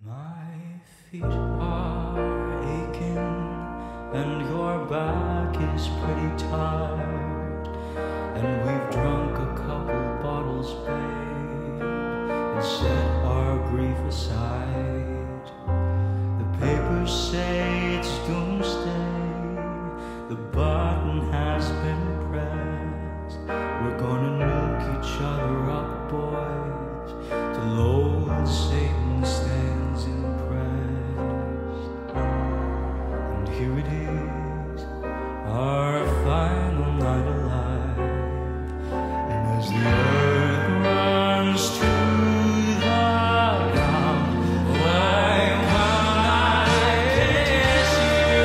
My feet are aching and your back is pretty tired, and we've drunk a couple bottles, babe, and set our grief aside. The papers say it's doomsday, the button has been pressed. We're gonna nuke each other up, boys, to loathe Satan stands impressed. And here it is, our final night alive, and as the earth runs to the ground, why won't I kiss you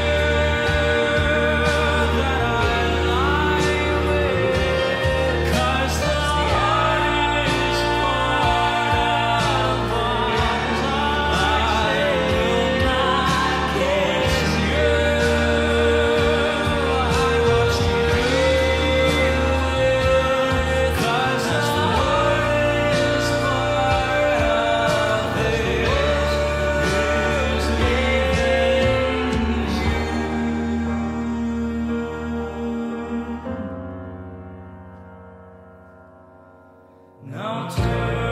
that I lie with? 'Cause the heart is part of us. I will not kiss you. I must leave, 'cause the heart is part of it. Is leaving you. Now turn